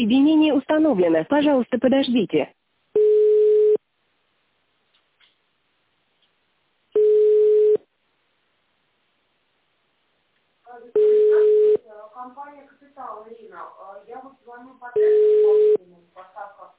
Соединение установлено. Пожалуйста, подождите. Компания «Капитал», Ирина. Я вот звоню по тесту, поставка